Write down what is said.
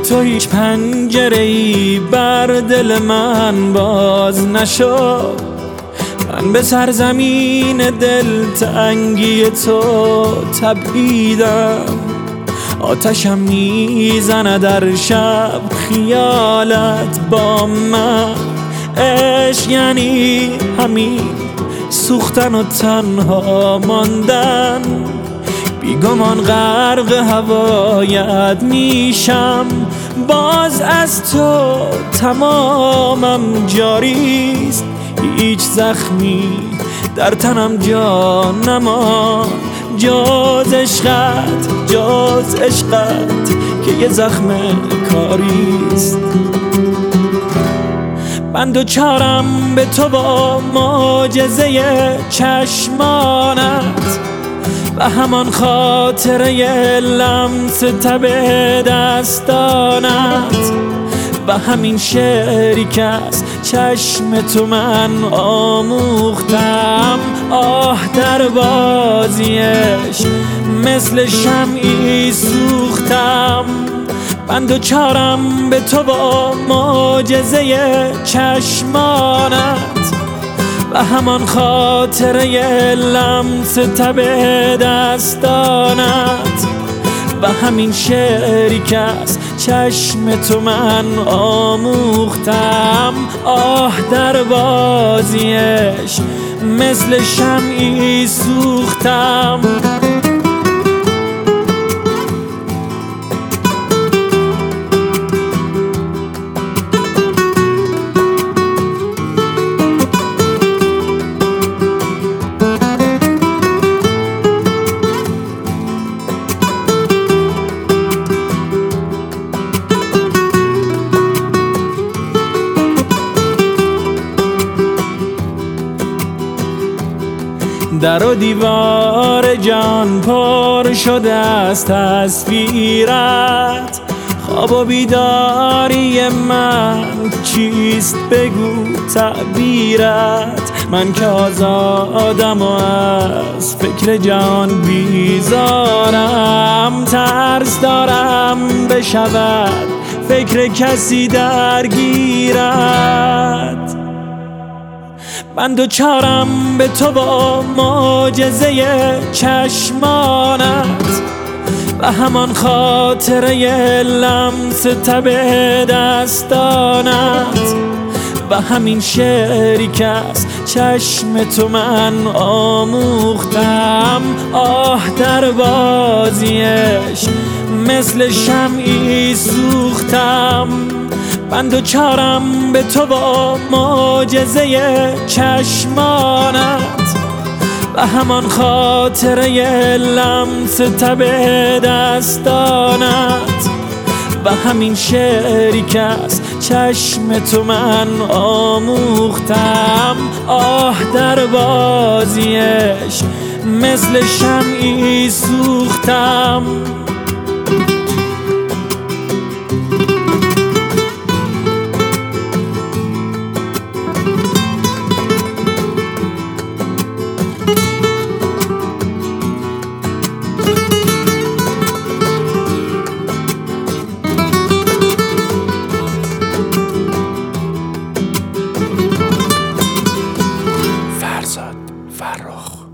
تو هیچ پنجره‌ای بر دل من باز نشد. من به سرزمین دلتنگی تو تپیدم، آتشم میزنه در شب خیالت با من. عشق یعنی همین سوختن و تنها ماندن، بیگمان غرق هوایت میشم. باز از تو تمامم جاریست، هیچ زخمی در تنم جا نمان جز عشقت، جز عشقت که یه زخم کاریست. من دوچارم به تو با معجزه چشمانت و همان خاطره لمس تب دستانت و همین شعری که از چشم تو من آموختم. آه در بازیش مثل شمعی سوختم. من دوچارم به تو با معجزه چشمانت و همان خاطره لمس تب دستانت و همین شعری که از چشم تو من آموختم. آه در بازیش مثل شمعی سوختم. در و دیوار جان پر شده از تصویرت، خواب و بیداری من چیست بگو تعبیرت. من که آزادم و از فکر جان بیزارم، ترس دارم بشود فکر کسی درگیرت. من دوچارم به تو با معجزه چشمانت و همان خاطره لمس تب دستانت و همین شعری که از چشم تو من آموختم. آه در بازیش مثل شمعی سوختم. من دوچارم به تو با معجزه چشمانت و همان خاطره لمس تب دستانت و همین شعری که از چشم تو من آموختم. آه در بازیش مثل شمعی سوختم. فرخ